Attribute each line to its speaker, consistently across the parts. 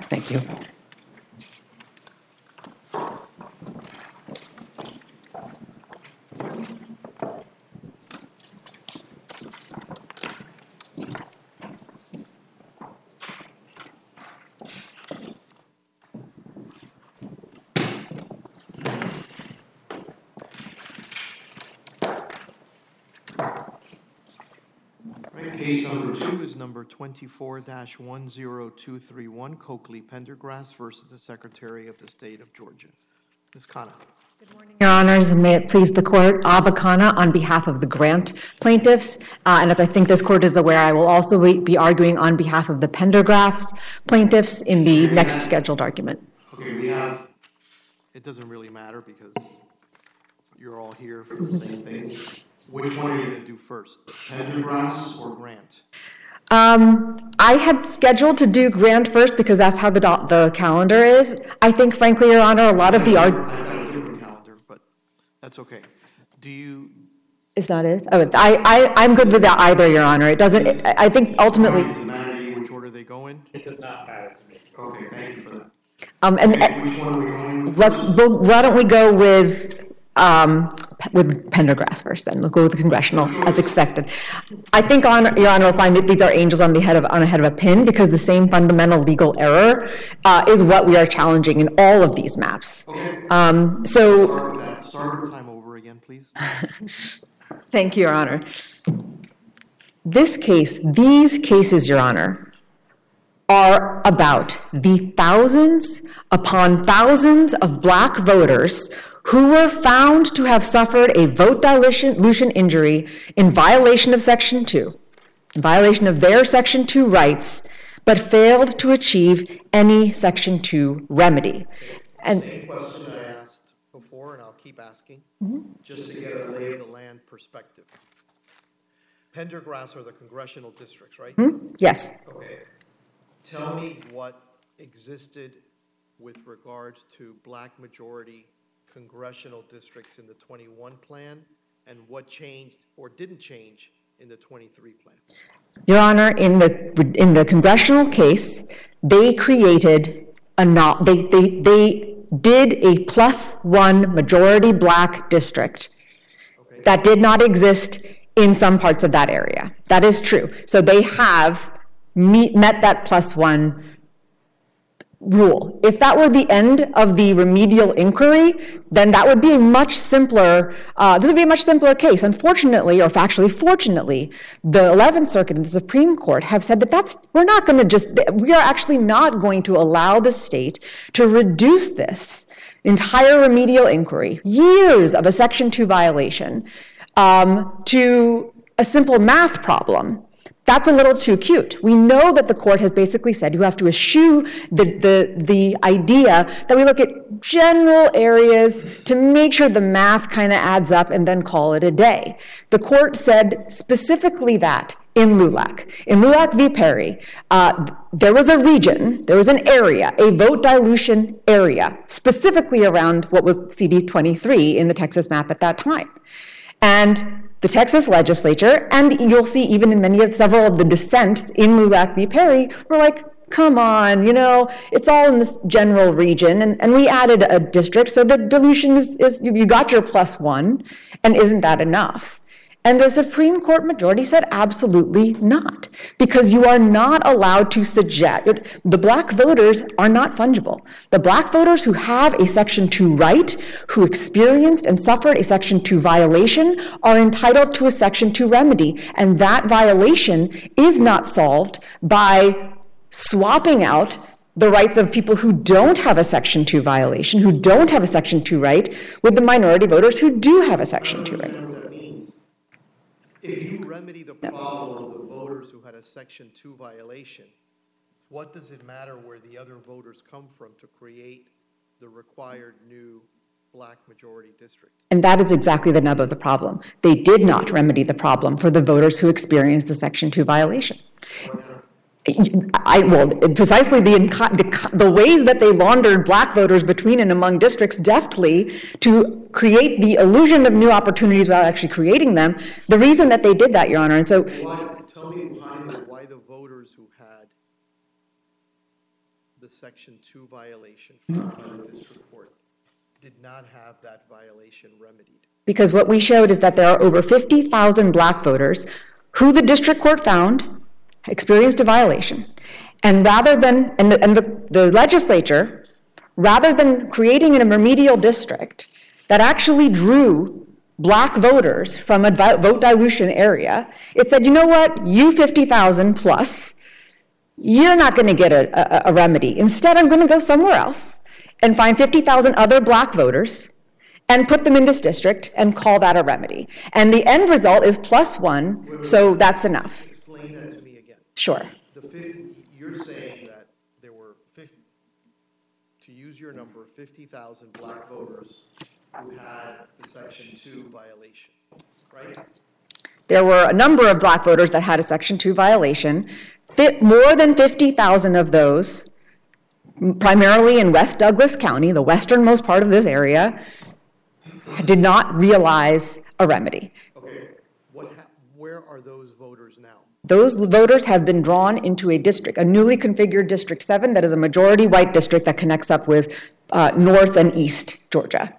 Speaker 1: Thank you.
Speaker 2: Case number 2 is number 24-10231, Coakley Pendergrass versus the Secretary of the State of Georgia. Ms. Khanna.
Speaker 1: Good morning, Your Honors, and may it please the Court, Abba Khanna on behalf of the Grant plaintiffs. And as I think this Court is aware, I will also be arguing on behalf of the Pendergrass plaintiffs in the next scheduled argument.
Speaker 2: Okay, we have, it doesn't really matter because you're all here for the same things. Which one are you going to do first, Pendergrass or Grant?
Speaker 1: I had scheduled to do Grant first because that's how the calendar is. I think, frankly, Your Honor, a lot of the
Speaker 2: I have a different calendar, but that's okay. Do you?
Speaker 1: Is that it? Oh, I'm good with that either, Your Honor. It doesn't. I think ultimately.
Speaker 2: Does it matter to you which order they go in?
Speaker 3: It does not matter to me.
Speaker 2: Okay, thank you for that.
Speaker 1: Which
Speaker 2: one are we going with?
Speaker 1: Why don't we go with Pendergrass first, then. We'll go with the congressional, as expected. I think, Your Honor will find that these are angels on the head of a pin because the same fundamental legal error is what we are challenging in all of these maps.
Speaker 2: Okay. Start the time over again, please.
Speaker 1: Thank you, Your Honor. These cases, Your Honor, are about the thousands upon thousands of black voters who were found to have suffered a vote dilution injury in violation of Section 2, in violation of their Section 2 rights, but failed to achieve any Section 2 remedy. And
Speaker 2: same question I asked before, and I'll keep asking, just to get a lay of the land perspective. Pendergrass are the congressional districts, right?
Speaker 1: Yes.
Speaker 2: Okay. Tell me what existed with regards to black majority congressional districts in the 21 plan and what changed or didn't change in the 23 plan.
Speaker 1: Your Honor, in the congressional case, they created they did a +1 majority black district that did not exist in some parts of that area. That is true. So they have met that +1 rule. If that were the end of the remedial inquiry, then that would be a much simpler, this would be a much simpler case. Unfortunately, or factually fortunately, the 11th Circuit and the Supreme Court have said that we are actually not going to allow the state to reduce this entire remedial inquiry, years of a Section 2 violation, to a simple math problem. That's a little too cute. We know that the court has basically said you have to eschew the idea that we look at general areas to make sure the math kind of adds up and then call it a day. The court said specifically that in LULAC. In LULAC v. Perry, there was a region, there was an area, a vote dilution area, specifically around what was CD 23 in the Texas map at that time. And the Texas legislature, and you'll see even in several of the dissents in LULAC v. Perry, were like, come on, it's all in this general region, and we added a district, so the dilution is you got your +1, and isn't that enough? And the Supreme Court majority said absolutely not, because you are not allowed to suggest, the black voters are not fungible. The black voters who have a Section 2 right, who experienced and suffered a Section 2 violation, are entitled to a Section 2 remedy, and that violation is not solved by swapping out the rights of people who don't have a Section 2 violation, who don't have a Section 2 right, with the minority voters who do have a Section 2 right.
Speaker 2: If you remedy the problem of the voters who had a Section 2 violation, what does it matter where the other voters come from to create the required new black majority district?
Speaker 1: And that is exactly the nub of the problem. They did not remedy the problem for the voters who experienced the Section 2 violation. Precisely the ways that they laundered black voters between and among districts deftly to create the illusion of new opportunities without actually creating them. The reason that they did that, Your Honor, and so
Speaker 2: tell me why the voters who had the the Section 2 violation found by the district court did not have that violation remedied?
Speaker 1: Because what we showed is that there are over 50,000 black voters who the district court found experienced a violation. And rather than, the legislature, rather than creating a remedial district that actually drew black voters from a vote dilution area, it said, you know what, you 50,000 plus, you're not going to get a remedy. Instead, I'm going to go somewhere else and find 50,000 other black voters and put them in this district and call that a remedy. And the end result is +1, so that's enough.
Speaker 2: Explain that to me again.
Speaker 1: Sure.
Speaker 2: You're saying that there were 50, to use your number, 50,000 black voters who had the Section 2 violation, right?
Speaker 1: There were a number of black voters that had a Section 2 violation. More than 50,000 of those, primarily in West Douglas County, the westernmost part of this area, did not realize a remedy.
Speaker 2: Okay, where are those voters now?
Speaker 1: Those voters have been drawn into a district, a newly configured District 7 that is a majority white district that connects up with North and East Georgia.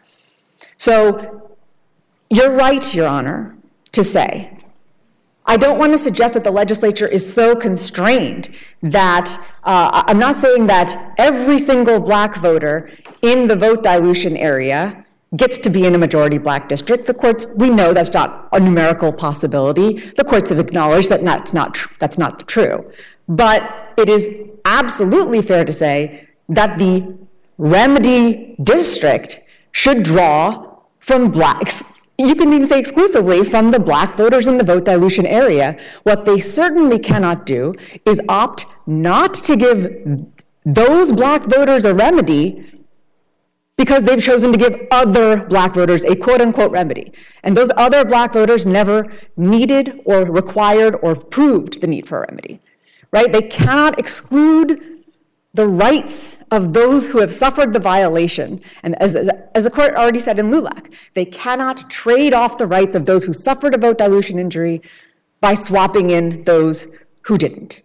Speaker 1: So you're right, Your Honor, to say, I don't want to suggest that the legislature is so constrained that, I'm not saying that every single black voter in the vote dilution area gets to be in a majority black district. The courts, we know that's not a numerical possibility. The courts have acknowledged that that's not true. But it is absolutely fair to say that the remedy district should draw from blacks. You can even say exclusively from the black voters in the vote dilution area. What they certainly cannot do is opt not to give those black voters a remedy because they've chosen to give other black voters a quote-unquote remedy. And those other black voters never needed or required or proved the need for a remedy, right? They cannot exclude the rights of those who have suffered the violation. And as the court already said in LULAC, they cannot trade off the rights of those who suffered a vote dilution injury by swapping in those who didn't.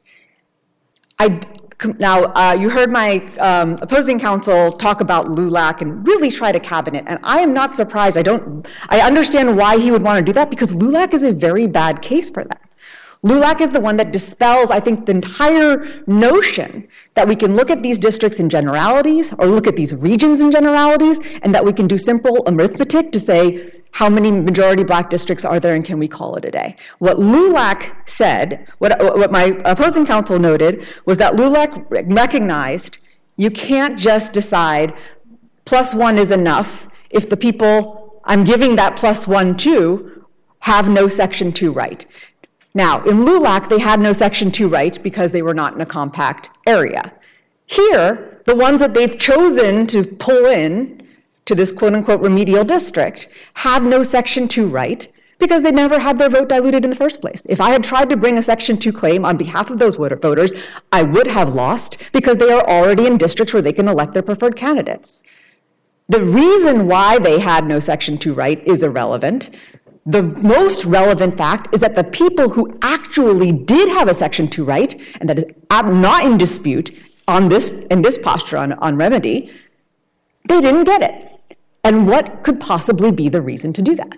Speaker 1: Now, you heard my opposing counsel talk about LULAC and really try to cabin it, and I am not surprised. I understand why he would want to do that, because LULAC is a very bad case for them. LULAC is the one that dispels, I think, the entire notion that we can look at these districts in generalities or look at these regions in generalities, and that we can do simple arithmetic to say how many majority black districts are there and can we call it a day. What LULAC said, what my opposing counsel noted, was that LULAC recognized you can't just decide +1 is enough if the people I'm giving that +1 to have no Section 2 right. Now, in LULAC, they had no Section 2 right because they were not in a compact area. Here, the ones that they've chosen to pull in to this quote-unquote remedial district had no Section 2 right because they never had their vote diluted in the first place. If I had tried to bring a Section 2 claim on behalf of those voters, I would have lost because they are already in districts where they can elect their preferred candidates. The reason why they had no Section 2 right is irrelevant. The most relevant fact is that the people who actually did have a Section 2 right, and that is not in dispute in this posture on remedy, they didn't get it. And what could possibly be the reason to do that?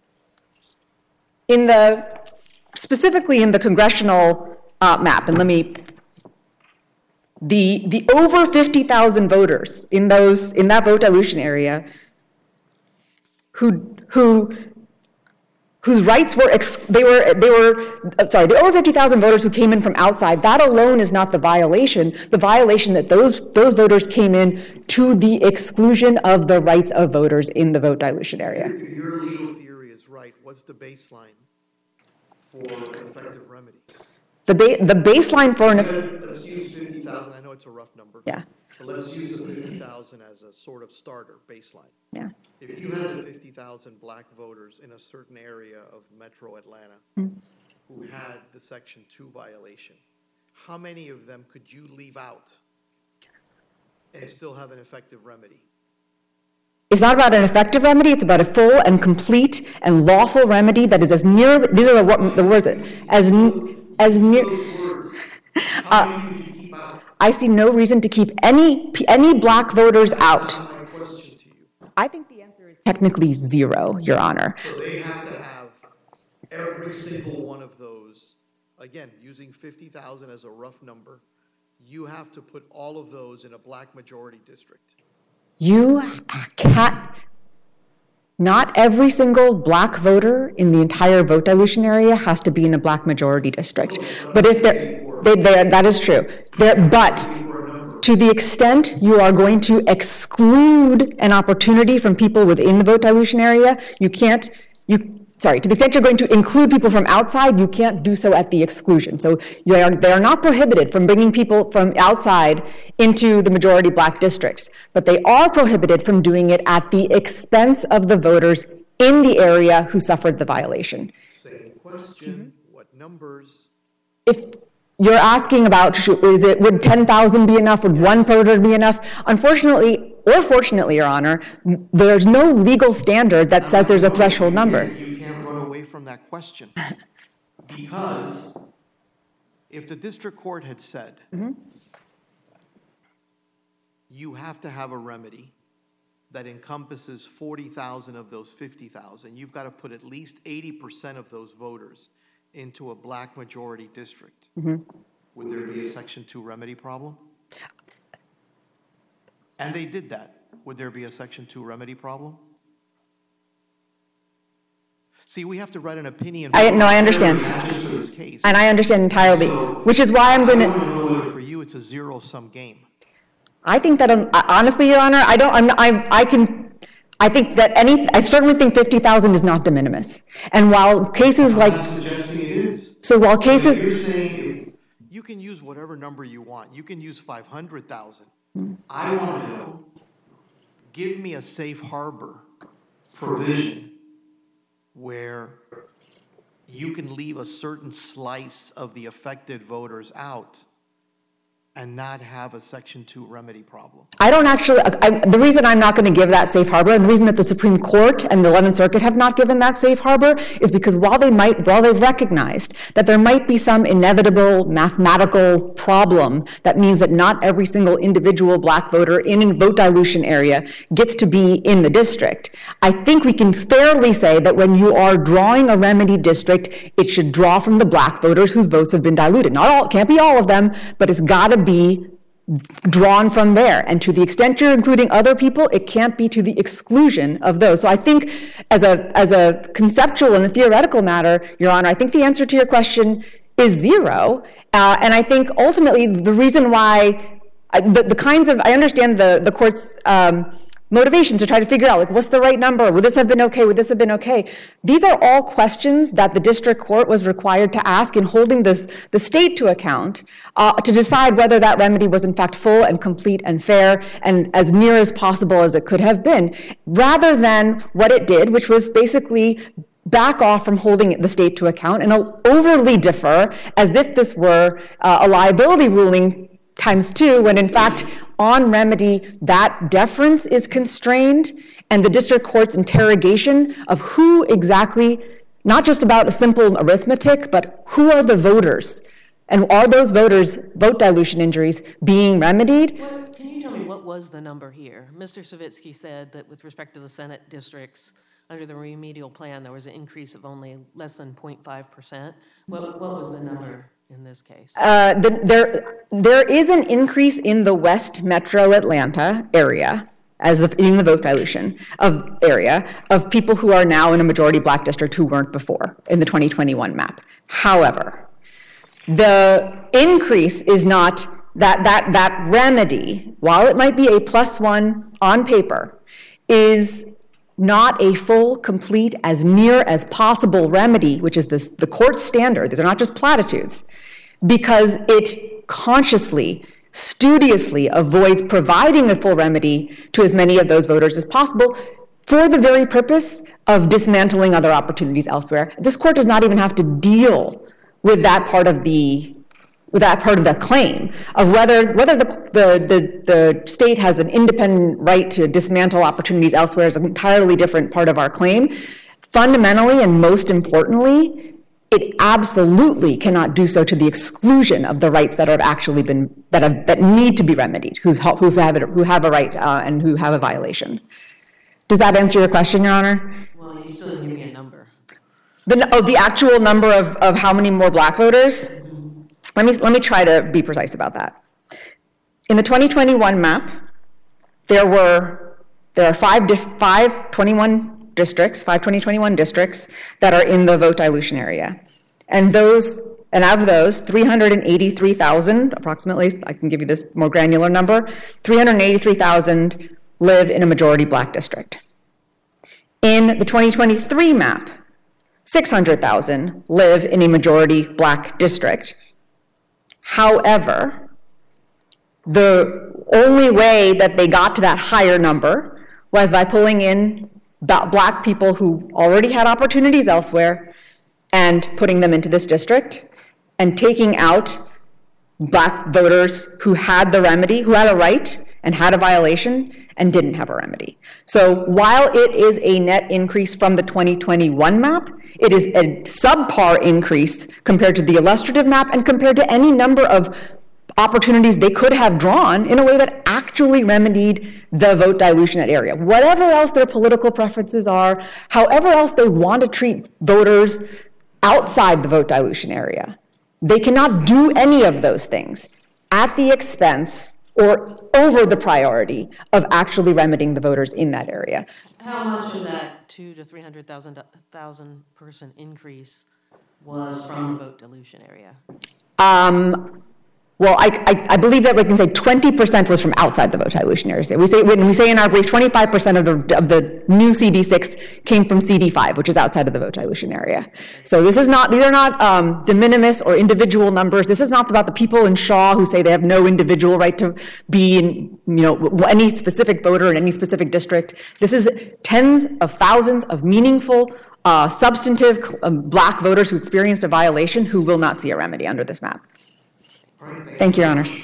Speaker 1: Specifically in the congressional map, and the over 50,000 voters in that vote dilution area whose rights were, the over 50,000 voters who came in from outside, that alone is not the violation. The violation that those voters came in to the exclusion of the rights of voters in the vote dilution area.
Speaker 2: If your legal theory is right, what's the baseline for an effective remedy?
Speaker 1: The baseline for
Speaker 2: Let's use 50,000. I know it's a rough number.
Speaker 1: Yeah.
Speaker 2: So let's use the 50,000 as a sort of starter baseline.
Speaker 1: Yeah.
Speaker 2: If you had the 50,000 black voters in a certain area of metro Atlanta who had the Section 2 violation, how many of them could you leave out and still have an effective remedy?
Speaker 1: It's not about an effective remedy, it's about a full and complete and lawful remedy that is as near, these are the words, as near.
Speaker 2: How many could you keep out?
Speaker 1: I see no reason to keep any black voters out.
Speaker 2: That's my question to you.
Speaker 1: I think the answer is technically 0, Your Honor.
Speaker 2: So they have to have every single one of those, again, using 50,000 as a rough number, you have to put all of those in a black majority district.
Speaker 1: You can't, not every single black voter in the entire vote dilution area has to be in a black majority district. But if that is true. But to the extent you are going to exclude an opportunity from people within the vote dilution area, to the extent you're going to include people from outside, you can't do so at the exclusion. So they are not prohibited from bringing people from outside into the majority black districts, but they are prohibited from doing it at the expense of the voters in the area who suffered the violation.
Speaker 2: Same question, what numbers?
Speaker 1: If you're asking about, would 10,000 be enough? Would one voter be enough? Unfortunately, or fortunately, Your Honor, there's no legal standard that says there's a threshold number.
Speaker 2: You can't run away from that question. Because if the district court had said, you have to have a remedy that encompasses 40,000 of those 50,000, you've got to put at least 80% of those voters into a black majority district, would there be a Section 2 remedy problem? And they did that. Would there be a Section 2 remedy problem? See, we have to write an opinion.
Speaker 1: I understand.
Speaker 2: Not just for this case.
Speaker 1: And I understand entirely, which is why I'm going to.
Speaker 2: For you, it's a zero-sum game.
Speaker 1: I think that, honestly, Your Honor, I certainly think 50,000 is not de minimis. And while cases like.
Speaker 2: I'm not suggesting it is.
Speaker 1: So while cases.
Speaker 2: You're saying you can use whatever number you want. You can use 500,000. I want to know, give me a safe harbor provision where you can leave a certain slice of the affected voters out and not have a Section 2 remedy problem.
Speaker 1: I don't actually, the reason I'm not going to give that safe harbor, and the reason that the Supreme Court and the 11th Circuit have not given that safe harbor, is because while they've recognized that there might be some inevitable mathematical problem that means that not every single individual black voter in a vote dilution area gets to be in the district, I think we can fairly say that when you are drawing a remedy district, it should draw from the black voters whose votes have been diluted. Not all, it can't be all of them, but it's got to be drawn from there. And to the extent you're including other people, it can't be to the exclusion of those. So I think as a conceptual and a theoretical matter, Your Honor, I think the answer to your question is 0. And I think ultimately the reason why I understand the court's motivation to try to figure out, like, what's the right number? Would this have been okay? Would this have been okay? These are all questions that the district court was required to ask in holding the state to account to decide whether that remedy was in fact full and complete and fair and as near as possible as it could have been, rather than what it did, which was basically back off from holding the state to account and overly defer as if this were a liability ruling ×2, when in fact on remedy that deference is constrained, and the district court's interrogation of who exactly, not just about a simple arithmetic, but who are the voters, and are those voters' vote dilution injuries being remedied?
Speaker 3: Can you tell me what was the number here? Mr. Savitsky said that with respect to the Senate districts, under the remedial plan, there was an increase of only less than 0.5%. What was the number in this case?
Speaker 1: There is an increase in the West Metro Atlanta area in the vote dilution area of people who are now in a majority black district who weren't before in the 2021 map. However, the increase is not that remedy, while it might be a +1 on paper, is not a full, complete, as near as possible remedy, which is the court standard. These are not just platitudes, because it consciously, studiously avoids providing a full remedy to as many of those voters as possible for the very purpose of dismantling other opportunities elsewhere. This court does not even have to deal with that part of the claim of whether the state has an independent right to dismantle opportunities elsewhere is an entirely different part of our claim. Fundamentally and most importantly, it absolutely cannot do so to the exclusion of the rights that have actually been, that need to be remedied, who have a right and who have a violation. Does that answer your question, Your Honor?
Speaker 3: Well, you still didn't give me a number.
Speaker 1: The actual number of how many more black voters? Let me try to be precise about that. In the 2021 map, there are five 2021 districts that are in the vote dilution area. And of those, 383,000, approximately, I can give you this more granular number, 383,000 live in a majority black district. In the 2023 map, 600,000 live in a majority black district. However, the only way that they got to that higher number was by pulling in black people who already had opportunities elsewhere and putting them into this district, and taking out black voters who had the remedy, who had a right and had a violation and didn't have a remedy. So while it is a net increase from the 2021 map, it is a subpar increase compared to the illustrative map and compared to any number of opportunities they could have drawn in a way that actually remedied the vote dilution area. Whatever else their political preferences are, however else they want to treat voters outside the vote dilution area, they cannot do any of those things at the expense or over the priority of actually remedying the voters in that area.
Speaker 3: How much of that 200,000 to 300,000 person increase was from the vote dilution area?
Speaker 1: Well, I believe that we can say 20% was from outside the vote dilution area. When we say in our brief, 25% of the new CD6 came from CD5, which is outside of the vote dilution area. So these are not de minimis or individual numbers. This is not about the people in Shaw who say they have no individual right to be in, any specific voter in any specific district. This is tens of thousands of meaningful, substantive black voters who experienced a violation who will not see a remedy under this map. Thank you, Your Honors.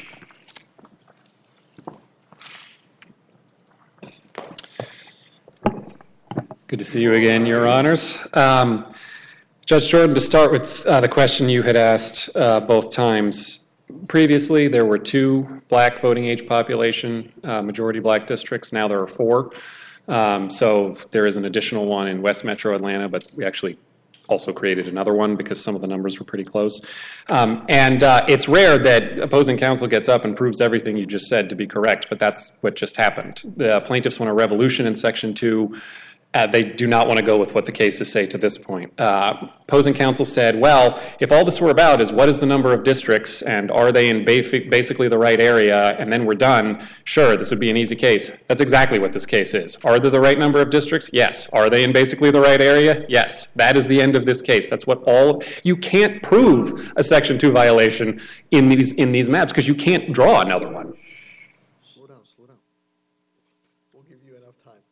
Speaker 4: Good to see you again, Your Honors. Judge Jordan, to start with the question you had asked both times. Previously, there were 2 black voting age population, majority black districts. Now there are 4. So there is an additional one in West Metro Atlanta, but we actually also created another one because some of the numbers were pretty close. It's rare that opposing counsel gets up and proves everything you just said to be correct, but that's what just happened. The plaintiffs want a revolution in Section 2. They do not want to go with what the cases say to this point. Opposing counsel said, well, if all this were about is what is the number of districts and are they in basically the right area and then we're done, sure, this would be an easy case. That's exactly what this case is. Are there the right number of districts? Yes. Are they in basically the right area? Yes. That is the end of this case. That's what you can't prove a Section 2 violation in these maps because you can't draw another one.
Speaker 2: Slow down. We'll give you enough time.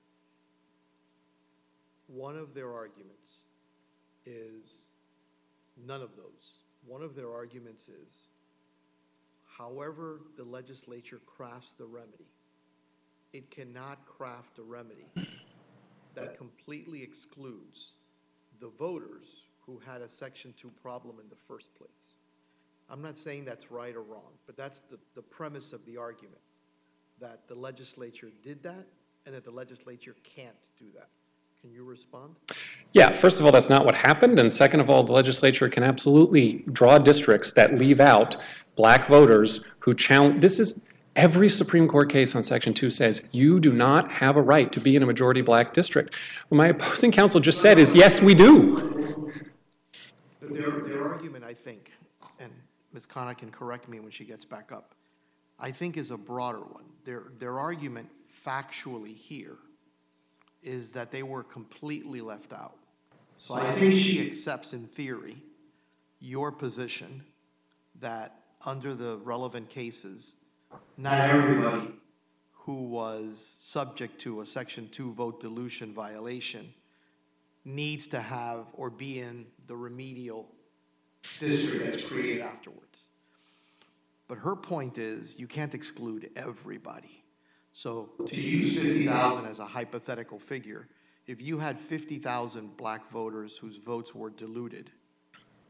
Speaker 2: One of their arguments is none of those. One of their arguments is, however the legislature crafts the remedy, it cannot craft a remedy that completely excludes the voters who had a Section 2 problem in the first place. I'm not saying that's right or wrong, but that's the premise of the argument, that the legislature did that and that the legislature can't do that. Can you respond?
Speaker 4: Yeah, first of all, that's not what happened. And second of all, the legislature can absolutely draw districts that leave out black voters who challenge. This is every Supreme Court case on Section 2 says you do not have a right to be in a majority black district. What my opposing counsel just said is, yes, we do.
Speaker 2: Their argument, I think, and Ms. Khanna can correct me when she gets back up, I think is a broader one. Their argument factually here is that they were completely left out. So I think she accepts in theory your position that under the relevant cases, not everybody who was subject to a Section 2 vote dilution violation needs to have or be in the remedial district that's created afterwards. But her point is you can't exclude everybody. So to use 50,000 as a hypothetical figure, if you had 50,000 black voters whose votes were diluted,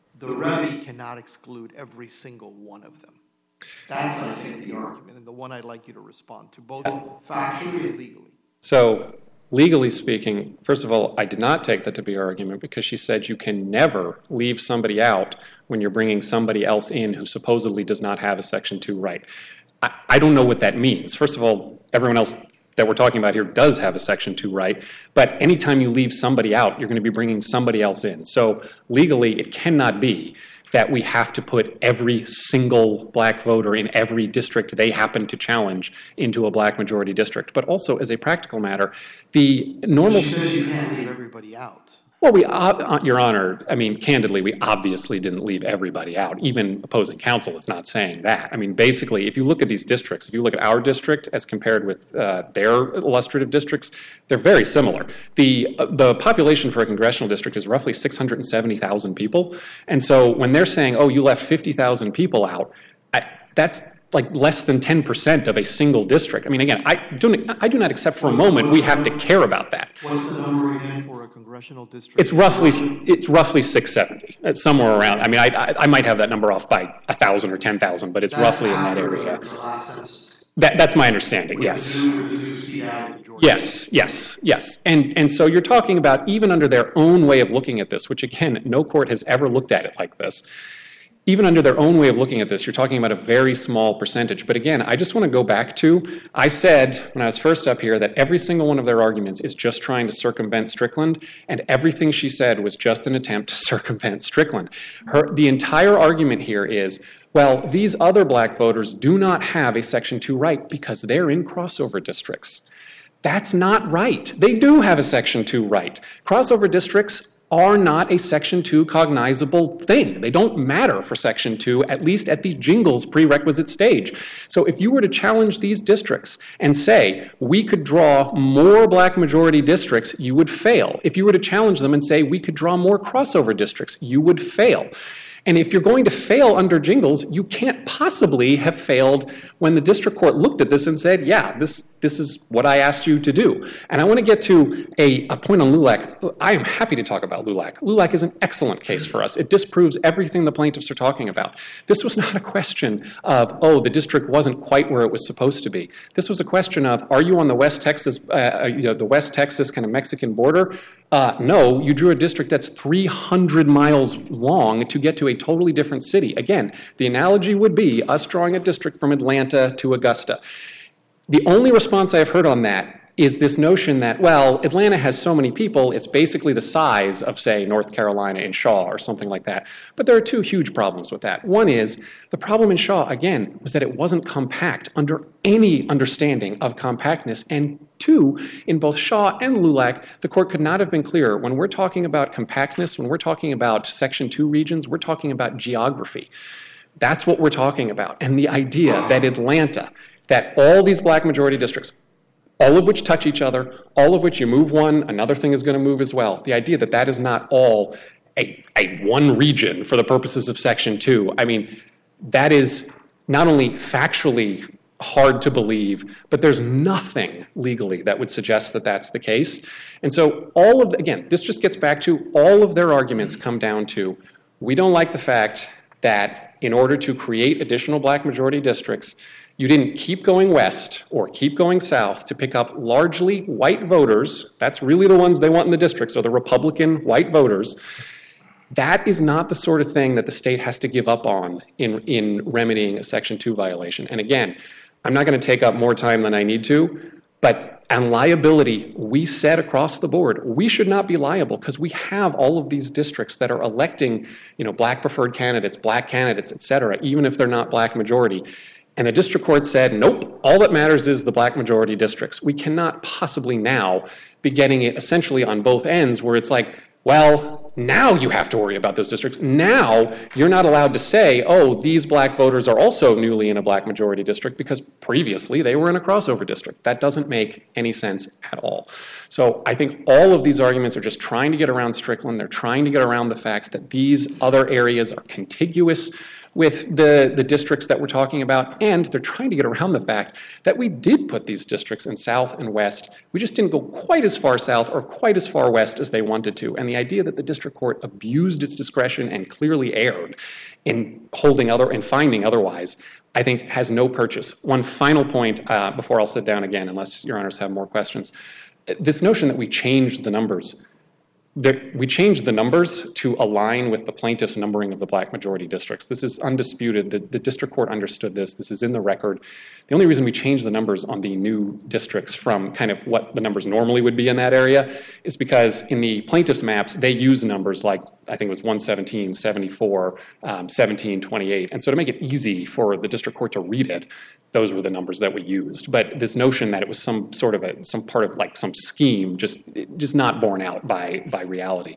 Speaker 2: the remedy cannot exclude every single one of them. That's, I think, the argument, and the one I'd like you to respond to, both factually and legally.
Speaker 4: So, legally speaking, first of all, I did not take that to be her argument because she said you can never leave somebody out when you're bringing somebody else in who supposedly does not have a Section 2 right. I don't know what that means. First of all, everyone else that we're talking about here does have a Section 2 right, but anytime you leave somebody out, you're going to be bringing somebody else in. So legally, it cannot be that we have to put every single black voter in every district they happen to challenge into a black majority district. But also, as a practical matter, the normal...
Speaker 2: She said you can't leave everybody out.
Speaker 4: Well, Your Honor, I mean, candidly, we obviously didn't leave everybody out. Even opposing counsel is not saying that. I mean, basically, if you look at these districts, if you look at our district as compared with their illustrative districts, they're very similar. The population for a congressional district is roughly 670,000 people. And so when they're saying, oh, you left 50,000 people out, that's like less than 10% of a single district. I mean, again, I do not accept for a moment we have to care about that.
Speaker 2: What's the number again for a congressional district?
Speaker 4: It's roughly 670. It's somewhere around. I mean, I might have that number off by 1,000 or 10,000, but it's roughly in that area.
Speaker 2: The last census.
Speaker 4: That's my understanding. Yes.
Speaker 2: With the new seat added to Georgia.
Speaker 4: Yes. And so you're talking about even under their own way of looking at this, which again, no court has ever looked at it like this. Even under their own way of looking at this, you're talking about a very small percentage. But again, I just want to go back to, I said when I was first up here that every single one of their arguments is just trying to circumvent Strickland, and everything she said was just an attempt to circumvent Strickland. The entire argument here is, well, these other black voters do not have a Section 2 right because they're in crossover districts. That's not right. They do have a Section 2 right. Crossover districts are not a Section 2 cognizable thing. They don't matter for Section 2, at least at the jingles prerequisite stage. So if you were to challenge these districts and say, we could draw more black majority districts, you would fail. If you were to challenge them and say, we could draw more crossover districts, you would fail. And if you're going to fail under jingles, you can't possibly have failed when the district court looked at this and said, yeah, this is what I asked you to do. And I want to get to a point on LULAC. I am happy to talk about LULAC. LULAC is an excellent case for us. It disproves everything the plaintiffs are talking about. This was not a question of, oh, the district wasn't quite where it was supposed to be. This was a question of, are you on the West Texas kind of Mexican border? No, you drew a district that's 300 miles long to get to a totally different city. Again, the analogy would be us drawing a district from Atlanta to Augusta. The only response I've heard on that is this notion that, well, Atlanta has so many people, it's basically the size of, say, North Carolina and Shaw or something like that. But there are two huge problems with that. One is, the problem in Shaw, again, was that it wasn't compact under any understanding of compactness. And two, in both Shaw and LULAC, the court could not have been clearer. When we're talking about compactness, when we're talking about Section 2 regions, we're talking about geography. That's what we're talking about. And the idea that Atlanta, that all these black majority districts, all of which touch each other, all of which you move one, another thing is going to move as well. The idea that that is not all a one region for the purposes of Section 2, I mean, that is not only factually hard to believe, but there's nothing legally that would suggest that that's the case. And so again, this just gets back to all of their arguments come down to, we don't like the fact that in order to create additional black majority districts, you didn't keep going west or keep going south to pick up largely white voters. That's really the ones they want in the districts, are the Republican white voters. That is not the sort of thing that the state has to give up on in remedying a Section 2 violation. And again, I'm not going to take up more time than I need to, but on liability, we said across the board, we should not be liable because we have all of these districts that are electing, black preferred candidates, black candidates, et cetera, even if they're not black majority. And the district court said, nope, all that matters is the black majority districts. We cannot possibly now be getting it essentially on both ends where it's like, well, now you have to worry about those districts. Now you're not allowed to say, oh, these black voters are also newly in a black majority district because previously they were in a crossover district. That doesn't make any sense at all. So I think all of these arguments are just trying to get around Strickland. They're trying to get around the fact that these other areas are contiguous with the districts that we're talking about, and they're trying to get around the fact that we did put these districts in South and West. We just didn't go quite as far south or quite as far west as they wanted to. And the idea that the district court abused its discretion and clearly erred in finding otherwise, I think has no purchase. One final point before I'll sit down again, unless your honors have more questions. This notion that we changed the numbers. We changed the numbers to align with the plaintiff's numbering of the black majority districts. This is undisputed. The district court understood this. This is in the record. The only reason we changed the numbers on the new districts from kind of what the numbers normally would be in that area is because in the plaintiff's maps, they use numbers like, I think it was 117, 74, 17, 28. And so to make it easy for the district court to read it, those were the numbers that we used. But this notion that it was some part of like some scheme, just not borne out by reality.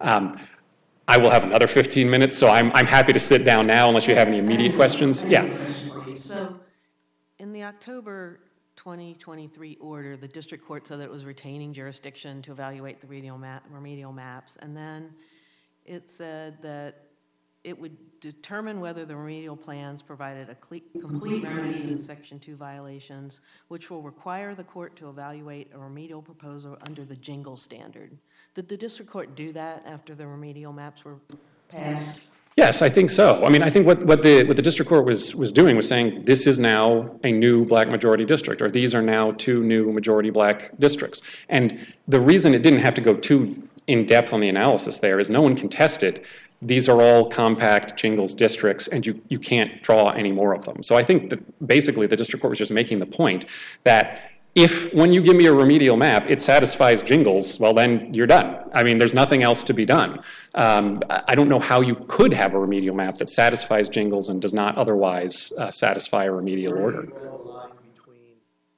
Speaker 4: I will have another 15 minutes, so I'm happy to sit down now unless you have any immediate questions. Yeah.
Speaker 3: So in the October 2023 order, the district court said that it was retaining jurisdiction to evaluate the remedial maps. And then it said that it would determine whether the remedial plans provided a complete remedy to the Section 2 violations, which will require the court to evaluate a remedial proposal under the Jingle standard. Did the district court do that after the remedial maps were passed?
Speaker 4: Yes, I think so. I mean, I think what the district court was doing was saying this is now a new black majority district, or these are now two new majority black districts. And the reason it didn't have to go too in depth on the analysis there is no one contested these are all compact Jingles districts, and you can't draw any more of them. So I think that basically the district court was just making the point that if, when you give me a remedial map, it satisfies Jingles, well, then you're done. I mean, there's nothing else to be done. I don't know how you could have a remedial map that satisfies Jingles and does not otherwise satisfy a remedial order.
Speaker 2: Draw a line between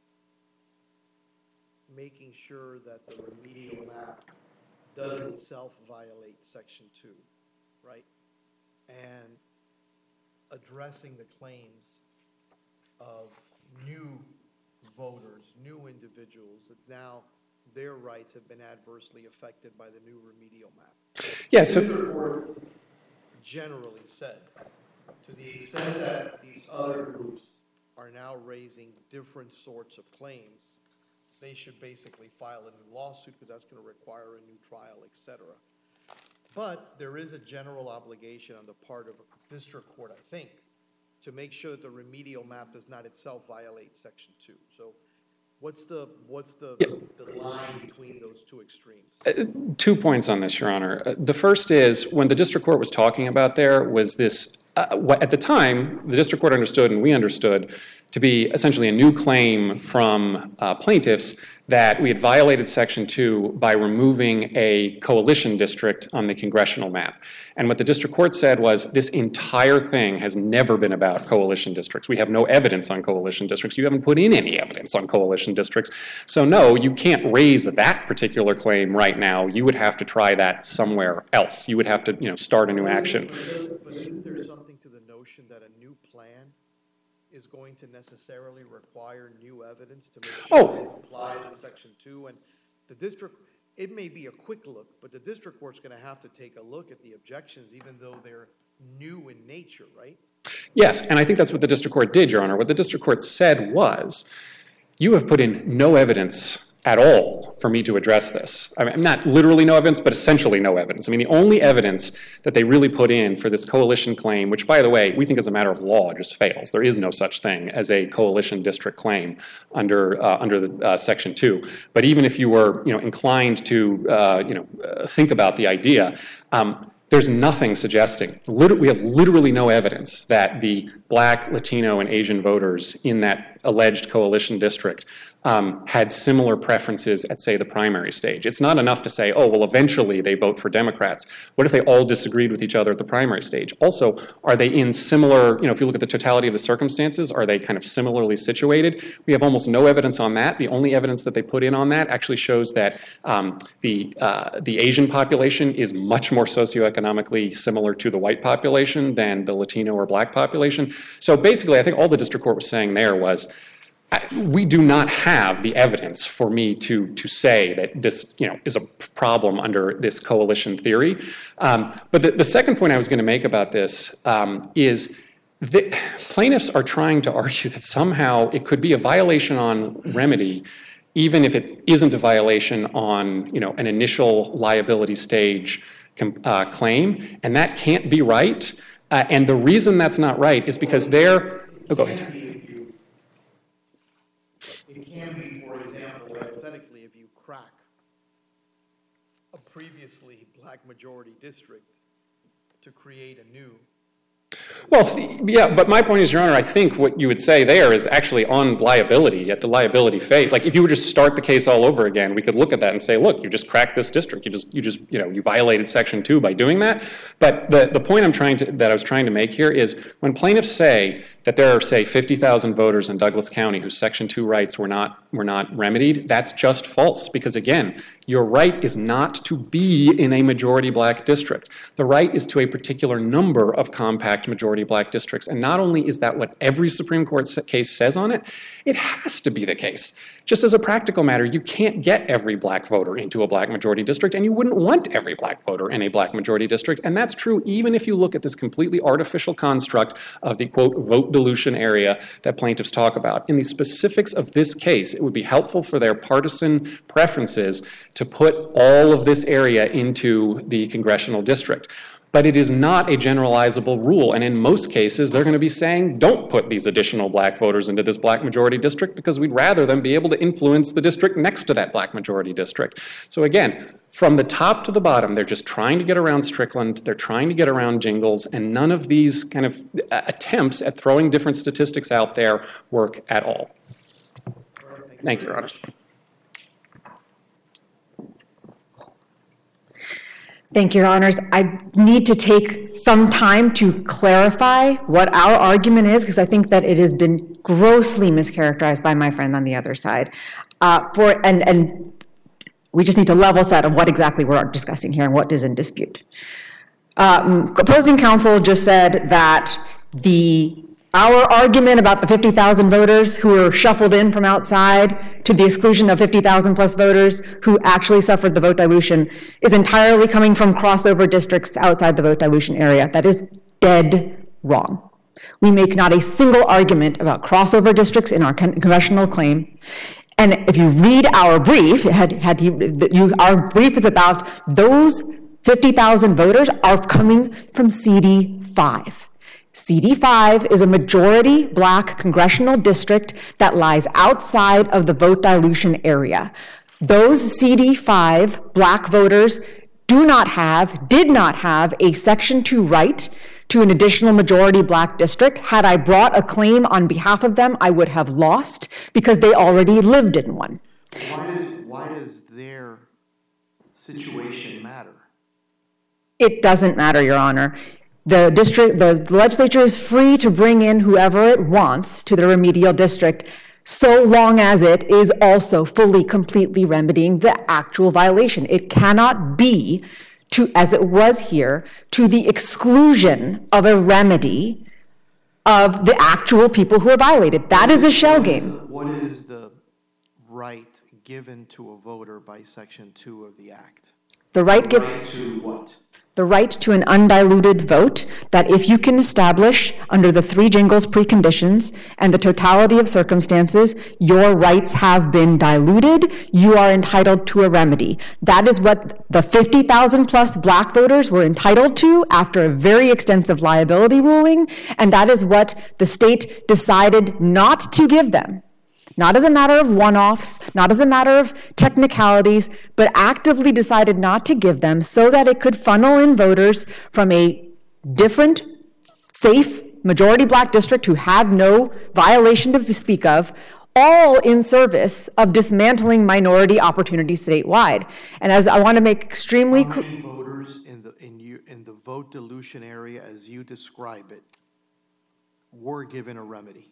Speaker 2: making sure that the remedial map doesn't itself violate Section 2, right? And addressing the claims of new voters, new individuals, that now their rights have been adversely affected by the new remedial map.
Speaker 4: Yeah, so
Speaker 2: The report generally said, to the extent that these other groups are now raising different sorts of claims, they should basically file a new lawsuit because that's going to require a new trial, et cetera. But there is a general obligation on the part of a district court, I think, to make sure that the remedial map does not itself violate Section 2. So what's the line between those two extremes?
Speaker 4: 2 points on this, Your Honor. The first is, when the district court was talking about there was this, what at the time, the district court understood and we understood to be essentially a new claim from plaintiffs that we had violated Section 2 by removing a coalition district on the congressional map. And what the district court said was, this entire thing has never been about coalition districts. We have no evidence on coalition districts. You haven't put in any evidence on coalition districts. So no, you can't raise that particular claim right now. You would have to try that somewhere else. You would have to, start a new action.
Speaker 2: But isn't there something to the notion that a new plan is going to necessarily require new evidence to make sure it complies with Section 2? And the district, it may be a quick look, but the district court's going to have to take a look at the objections, even though they're new in nature, right?
Speaker 4: Yes, and I think that's what the district court did, Your Honor. What the district court said was, you have put in no evidence at all for me to address this. I mean, not literally no evidence, but essentially no evidence. I mean, the only evidence that they really put in for this coalition claim, which, by the way, we think as a matter of law just fails. There is no such thing as a coalition district claim under the Section 2. But even if you were, inclined to, think about the idea, there's nothing suggesting, we have literally no evidence that the Black, Latino, and Asian voters in that alleged coalition district had similar preferences at, say, the primary stage. It's not enough to say, oh, well, eventually they vote for Democrats. What if they all disagreed with each other at the primary stage? Also, are they in similar, if you look at the totality of the circumstances, are they kind of similarly situated? We have almost no evidence on that. The only evidence that they put in on that actually shows that the Asian population is much more socioeconomically similar to the white population than the Latino or Black population. So basically, I think all the district court was saying there was, we do not have the evidence for me to say that this, is a problem under this coalition theory. But the second point I was going to make about this is that plaintiffs are trying to argue that somehow it could be a violation on remedy, even if it isn't a violation on, an initial liability stage claim, and that can't be right. And the reason that's not right is because they're. Oh, go ahead.
Speaker 2: It can be, for example, hypothetically, if you crack a previously black majority district to create a new.
Speaker 4: Well, yeah, but my point is, Your Honor, I think what you would say there is actually on liability, at the liability phase. Like, if you would just start the case all over again, we could look at that and say, look, you just cracked this district. You violated Section 2 by doing that. But the point that I was trying to make here is when plaintiffs say that there are, say, 50,000 voters in Douglas County whose Section 2 rights were not remedied, that's just false. Because again, your right is not to be in a majority black district. The right is to a particular number of compact majority black districts. And not only is that what every Supreme Court case says on it, it has to be the case. Just as a practical matter, you can't get every black voter into a black majority district, and you wouldn't want every black voter in a black majority district. And that's true even if you look at this completely artificial construct of the, quote, vote dilution area that plaintiffs talk about. In the specifics of this case, it would be helpful for their partisan preferences to put all of this area into the congressional district. But it is not a generalizable rule, and in most cases, they're going to be saying, don't put these additional black voters into this black majority district because we'd rather them be able to influence the district next to that black majority district. So again, from the top to the bottom, they're just trying to get around Strickland, they're trying to get around Jingles, and none of these kind of attempts at throwing different statistics out there work at all. Thank you, Your Honor.
Speaker 1: Thank you, Your Honors. I need to take some time to clarify what our argument is, because I think that it has been grossly mischaracterized by my friend on the other side. And we just need to level set on what exactly we're discussing here and what is in dispute. Opposing counsel just said that our argument about the 50,000 voters who were shuffled in from outside to the exclusion of 50,000 plus voters who actually suffered the vote dilution is entirely coming from crossover districts outside the vote dilution area. That is dead wrong. We make not a single argument about crossover districts in our congressional claim. And if you read our brief, our brief is about those 50,000 voters are coming from CD5. CD5 is a majority black congressional district that lies outside of the vote dilution area. Those CD5 black voters did not have a Section 2 right to an additional majority black district. Had I brought a claim on behalf of them, I would have lost because they already lived in one.
Speaker 2: Why does their situation matter?
Speaker 1: It doesn't matter, Your Honor. The legislature is free to bring in whoever it wants to the remedial district, so long as it is also fully, completely remedying the actual violation. It cannot be, as it was here, to the exclusion of a remedy of the actual people who are violated. That is a shell game.
Speaker 2: What is the right given to a voter by Section 2 of the Act?
Speaker 1: The right
Speaker 2: to what?
Speaker 1: The right to an undiluted vote, that if you can establish under the three Jingles preconditions and the totality of circumstances, your rights have been diluted, you are entitled to a remedy. That is what the 50,000 plus black voters were entitled to after a very extensive liability ruling, and that is what the state decided not to give them. Not as a matter of one-offs, not as a matter of technicalities, but actively decided not to give them so that it could funnel in voters from a different, safe, majority black district who had no violation to speak of, all in service of dismantling minority opportunities statewide. And as I want to make extremely clear,
Speaker 2: how many voters in the vote dilution area, as you describe it, were given a remedy?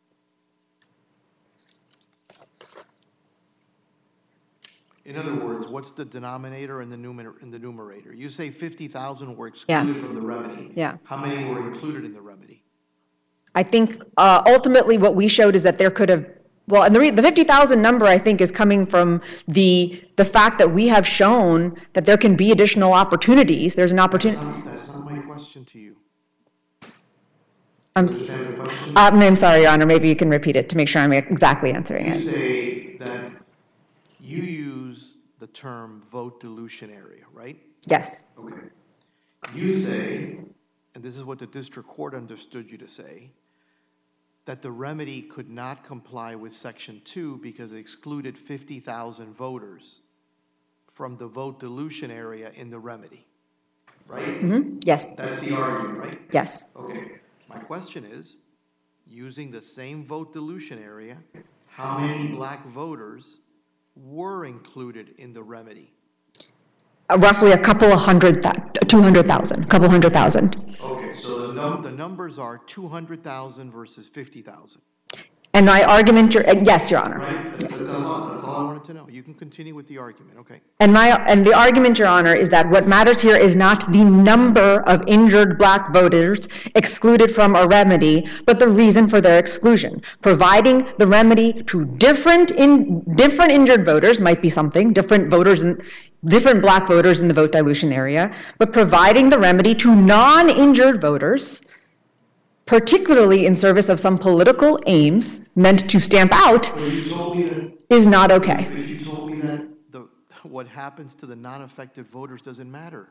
Speaker 2: In other words, what's the denominator and the numerator? You say 50,000 were excluded from the remedy.
Speaker 1: Yeah.
Speaker 2: How many were included in the remedy?
Speaker 1: I think ultimately what we showed is that there could have Well, and the 50,000 number, I think, is coming from the fact that we have shown that there can be additional opportunities. There's an opportunity.
Speaker 2: That's not my question to you.
Speaker 1: I'm sorry, Your Honor, maybe you can repeat it to make sure I'm exactly answering
Speaker 2: You
Speaker 1: it.
Speaker 2: say that you use the term vote dilution area, right?
Speaker 1: Yes,
Speaker 2: Okay. You say, and this is what the district court understood you to say, that the remedy could not comply with Section 2 because it excluded 50,000 voters from the vote dilution area in the remedy, right?
Speaker 1: yes,
Speaker 2: That's the argument, right?
Speaker 1: yes.
Speaker 2: Okay. My question is, using the same vote dilution area, how many black voters were included in the remedy?
Speaker 1: Roughly a couple of 200,000, couple 100,000.
Speaker 2: Okay, so the numbers are 200,000 versus 50,000.
Speaker 1: And my argument, yes, Your Honor.
Speaker 2: Right? That's all I wanted to know. You can continue with the argument, okay?
Speaker 1: And the argument, Your Honor, is that what matters here is not the number of injured black voters excluded from a remedy, but the reason for their exclusion. Providing the remedy to different injured voters might be something, different black voters in the vote dilution area, but providing the remedy to non-injured voters, particularly in service of some political aims meant to stamp out, is not okay.
Speaker 2: But you told me that what happens to the non-affected voters doesn't matter.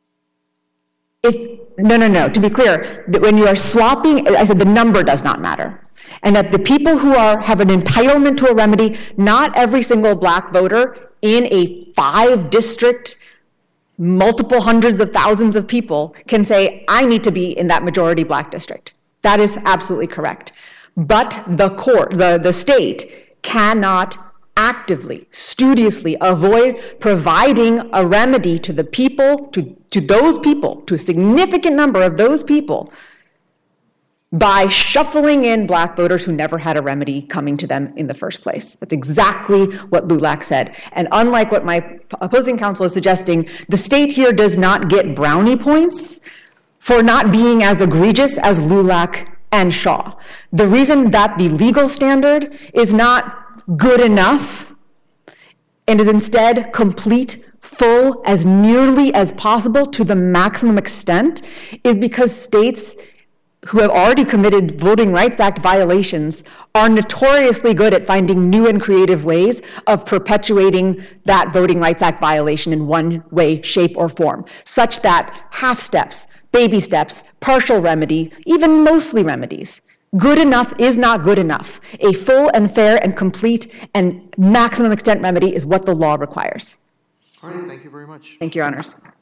Speaker 1: No. To be clear, that when you are swapping, I said the number does not matter. And that the people who have an entitlement to a remedy, not every single black voter in a 5-district, multiple hundreds of thousands of people can say, I need to be in that majority black district. That is absolutely correct. But the state cannot actively, studiously avoid providing a remedy to the people, to those people, to a significant number of those people, by shuffling in black voters who never had a remedy coming to them in the first place. That's exactly what LULAC said. And unlike what my opposing counsel is suggesting, the state here does not get brownie points for not being as egregious as LULAC and Shaw. The reason that the legal standard is not good enough and is instead complete, full, as nearly as possible to the maximum extent is because states who have already committed Voting Rights Act violations are notoriously good at finding new and creative ways of perpetuating that Voting Rights Act violation in one way, shape, or form, such that half steps, baby steps, partial remedy, even mostly remedies, good enough is not good enough. A full and fair and complete and maximum extent remedy is what the law requires.
Speaker 2: All right, thank you very much.
Speaker 1: Thank you, Your Honors.